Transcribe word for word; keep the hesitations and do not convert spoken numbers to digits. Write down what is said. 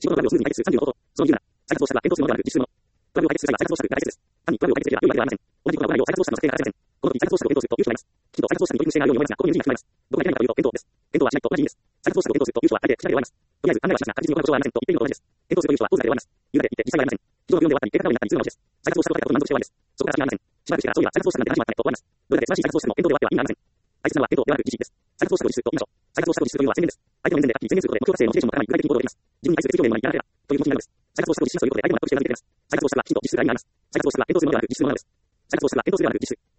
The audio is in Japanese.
仕事のトラブルをスムーズに解決するさんじゅうの方法。その理由なら、再発をしたが検討するものではなく実施するもの。トラブルを解決する際は再発をしたく大切です。単にトラブルを解決するだけでは良いわけではありません。同じことが行わないよう再発をしたの策定が欠かせません。この時再発をしたと検討すると有趣となります。きちんと再発をしたに取り組みしていないように思いますが、ここに エヌジー が含まれます。どこがいけないかというと、検討です。検討はしないと同じ意味です。再発をしたと検討すると有趣は大抵口だけで終わります。とりあえず考えはしますが、確実に行う保証はありませんと言っているのと同じです。検討すると有趣は当然で終わります。言うだけ言って実際はありません。既存の部分で終わったり、計画通りになったりするのです。再発をしたことだけだと満足して終わりです。そこから先はありません。しばらくしてからそういえば再発をしたなんて話もあったねと終わります。どれだけ素晴らしい再発をしても検討で終わっては意味がありません。大切なのは検討ではなく実施です。再発をしたと実施すると言いましょう。再発をしたと実施するというのは宣言です。相手の面前ではっきり宣言することで目標達成のモチベーションも高まり、具体的に行動できます。自分に対する適応面にならればという気持ちになるのです。再発をしたと実施しますということで相手も納得してうなずいています。再発をしたがきちんと実施するが意味があります。再発をしたが検討するものではなく実施するものなのです。再発をしたが検討するではなく実施。